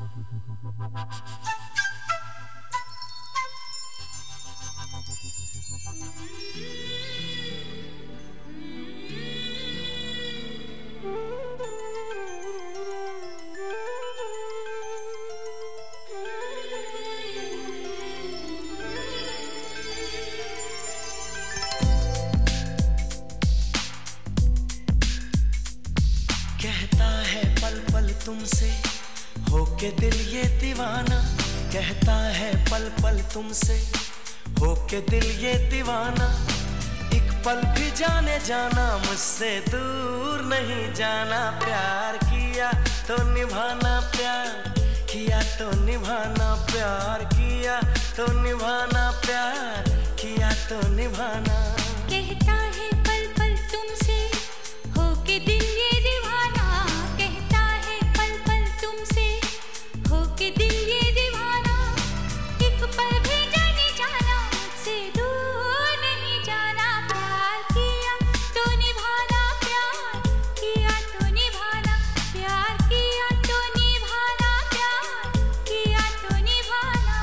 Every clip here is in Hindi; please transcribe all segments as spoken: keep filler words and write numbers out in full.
कहता है पल पल तुमसे होके दिल ये दीवाना, कहता है पल पल तुमसे होके दिल ये दीवाना, एक पल भी जाने जाना मुझसे दूर नहीं जाना, प्यार किया तो निभाना, प्यार किया तो निभाना, प्यार किया तो निभाना, प्यार किया तो निभाना। कहता है पल पल तुमसे होके दिल ये दीवाना, कहता है पल पल तुमसे होके दिल ये दीवाना, एक पल भी जाने जाना मुझसे दूर नहीं जाना, प्यार किया तो निभाना, प्यार किया तो निभाना, प्यार किया तो निभाना, प्यार किया तो निभाना।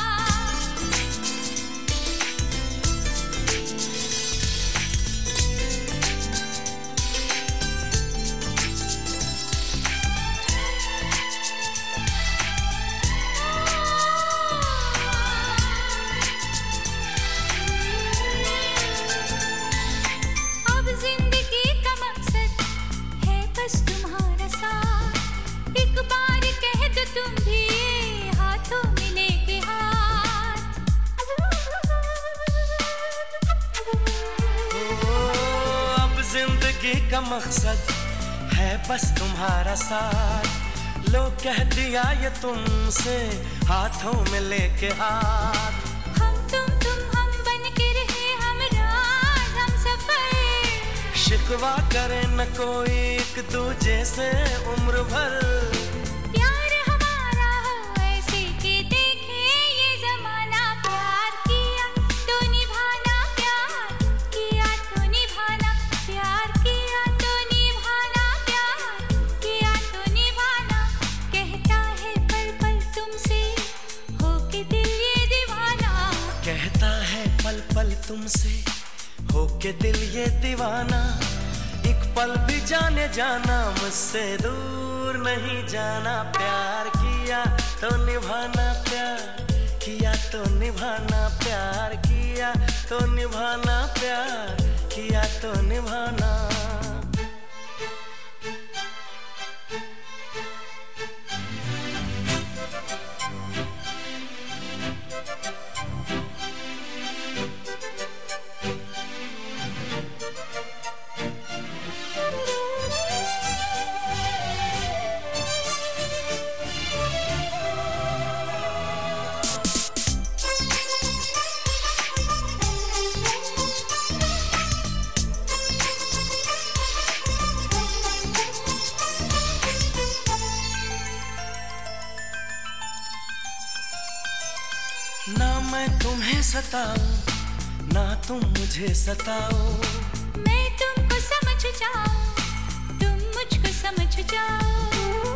अब जिंदगी का मकसद है बस तुम्हारा साथ, एक बार कह दो तुम भी हाथों में लेके हाथ। ओ, अब जिंदगी का मकसद है बस तुम्हारा साथ, लो कह दिया ये तुमसे हाथों में लेके हाथ। हम तुम तुम हम बन के रहे हम राज हम सफर, शिकवा करे न कोई एक दूजे से उम्र भर, प्यार हमारा हो ऐसे कि देखे ये जमाना, प्यार किया तो निभाना, प्यार किया तो निभाना, प्यार किया तो निभाना, प्यार किया तो निभाना। कहता है पल पल तुमसे होके दिल ये दीवाना, कहता है पल पल तुमसे होके दिल ये दीवाना, एक पल भी जाने जाना मुझसे दूर नहीं जाना, प्यार किया तो निभाना, प्यार किया तो निभाना, प्यार किया तो निभाना, प्यार किया तो निभाना। ना मैं तुम्हें सताऊं ना तुम मुझे सताओ, मैं तुमको समझ जाऊं तुम मुझको समझ जाओ।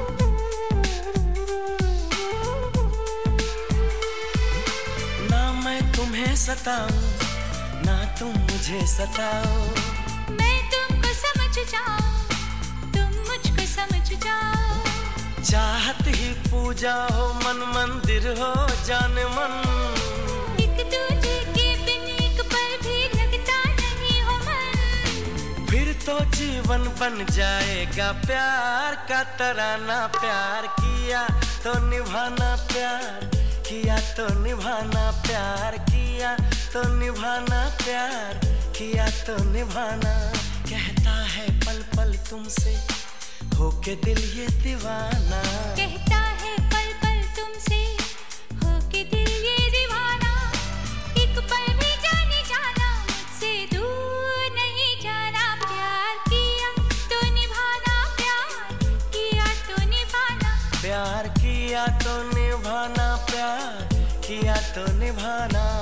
ना मैं तुम्हें सताऊं ना तुम मुझे सताओ, मैं तुमको समझ जाऊं तुम मुझको समझ जाओ। चाहत ही पूजा हो मन मंदिर हो जान मन, एक दूजे के बिन एक पल भी लगता नहीं हो मन, फिर तो जीवन बन जाएगा प्यार का तराना, प्यार किया तो निभाना, प्यार किया तो निभाना, प्यार किया तो निभाना, प्यार किया तो निभाना। कहता है पल पल तुमसे होके दिल ये दीवाना, कहता है पल पल तुमसे होके दिल ये दीवाना, एक पल भी जाने जाना मुझसे दूर नहीं जाना, प्यार किया तो निभाना, प्यार किया तो निभाना, प्यार किया तो निभाना, प्यार किया तो निभाना।